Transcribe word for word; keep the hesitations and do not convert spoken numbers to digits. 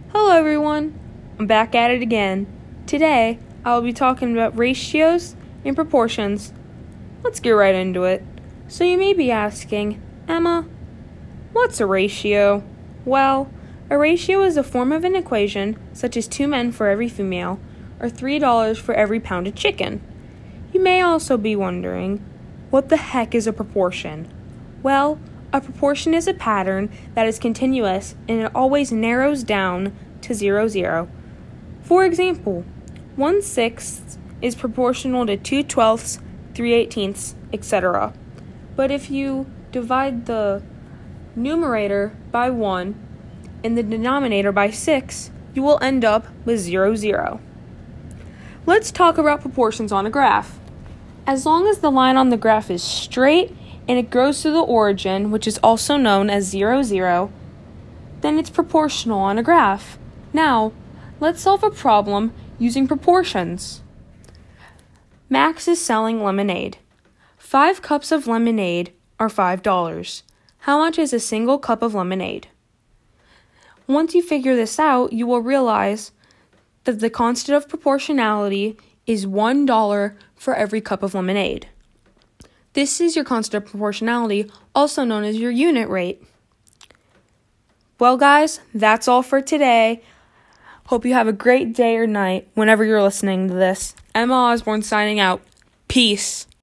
Hello everyone, I'm back at it again. Today, I'll be talking about ratios and proportions. Let's get right into it. So you may be asking, Emma, what's a ratio? Well, a ratio is a form of an equation such as two men for every female, or three dollars for every pound of chicken. You may also be wondering, what the heck is a proportion? Well, a proportion is a pattern that is continuous and it always narrows down to zero, zero. For example, one sixth is proportional to two twelfths, three eighteenths, et cetera. But if you divide the numerator by one and the denominator by six, you will end up with zero, zero. Let's talk about proportions on a graph. As long as the line on the graph is straight and it grows to the origin, which is also known as zero, zero, then it's proportional on a graph. Now, let's solve a problem using proportions. Max is selling lemonade. Five cups of lemonade are five dollars. How much is a single cup of lemonade? Once you figure this out, you will realize that the constant of proportionality is one dollar for every cup of lemonade. This is your constant of proportionality, also known as your unit rate. Well, guys, that's all for today. Hope you have a great day or night whenever you're listening to this. Emma Osborne signing out. Peace.